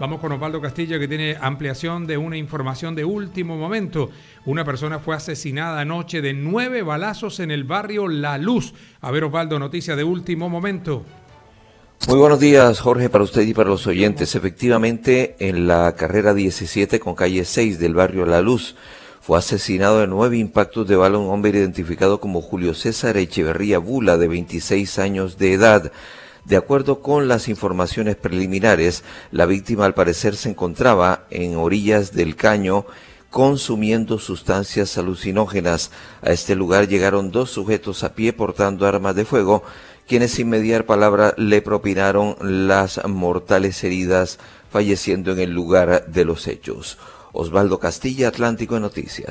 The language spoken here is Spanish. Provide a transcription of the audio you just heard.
Vamos con Osvaldo Castilla, que tiene ampliación de una información de último momento. Una persona fue asesinada anoche de 9 balazos en el barrio La Luz. A ver, Osvaldo, noticia de último momento. Muy buenos días, Jorge, para usted y para los oyentes. Efectivamente, en la carrera 17 con calle 6 del barrio La Luz, fue asesinado de 9 impactos de bala un hombre identificado como Julio César Echeverría Bula, de 26 años de edad. De acuerdo con las informaciones preliminares, la víctima al parecer se encontraba en orillas del caño consumiendo sustancias alucinógenas. A este lugar llegaron 2 sujetos a pie portando armas de fuego, quienes sin mediar palabra le propinaron las mortales heridas, falleciendo en el lugar de los hechos. Osvaldo Castilla, Atlántico Noticias.